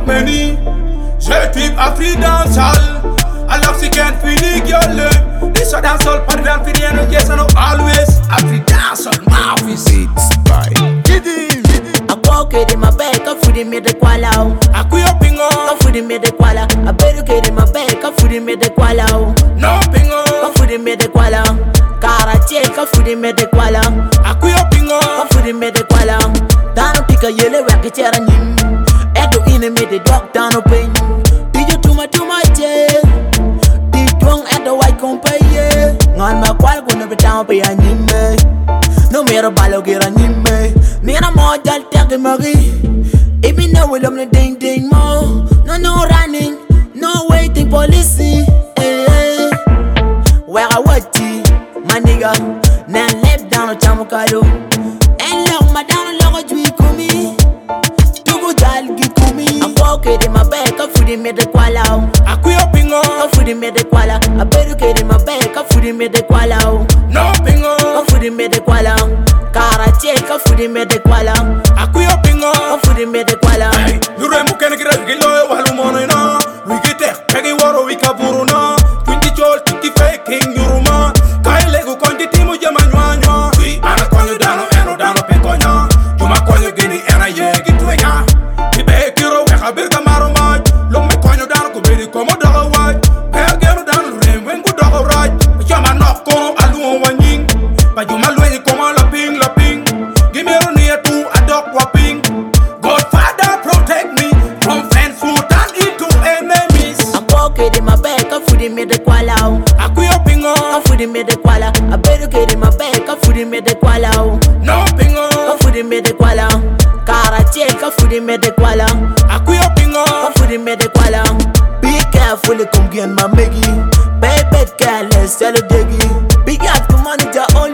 many. Je type Afrique dancehall. Alors si can't feel the girl. This a dancehall party than for the end. Yes I know always Afrique dancehall. My office. Beats by Giddy. I walk it in my bed, I food in me the koala. I quit up pingo. I food in me the koala. I better get in my bed, I food in me the koala. No pingo. I food in me the koala. Karate, I food in me the koala. I quit up pingo. I food in me the koala. Down pick a yellow racket chair and him. Edo in me the dog down a pain. Did you too much, yeah? Did you at the white company? On my qual gonna be down by a nime. No matter ballo get a nime. Nina more than tag Marie. If you know I'm the ding ding mo. No running, no waiting police. Where I watch my nigga. Now left down a chamukado. And long my down a long tree kumi. Tugu jal gi kumi. I walk it in my bed, I food in me the koala. I quit up pingo. I food in me the koala. I better get in my bed, I food in me the koala. No pingo. I food in me the koala. Karate, I food in me the koala. I quit up pingo. I food in me the koala. Hey, you remu kene kira gilo walu mono na. We get it, pegi waro we kaburu na. Twinti chol tiki faking yuruma. Kai lego konti timu jama nywa. We ana konyo dano eno dano pekonya. Juma konyo gini ena yegi twenya. Ibe kiro weka birga maro maj. Long me konyo dano kubiri komo dogo waj. Pergero dano rem wengu dogo raj. Jama nok kono aluon wanying. Pa juma lwenyi komo laping. Gimero near to a dog whopping. Godfather protect me from friends who turn into enemies. I'm walking in my bed, I food in me the koala. I quit up pingo. I food in me the koala. I better get in my bed, I food in me the koala. No pingo. I food in me the koala. Karate, I food in me the koala. I quit up pingo. I food in me the koala. Be careful, come get my Maggie. Baby, careless, tell a diggy. Big out to monitor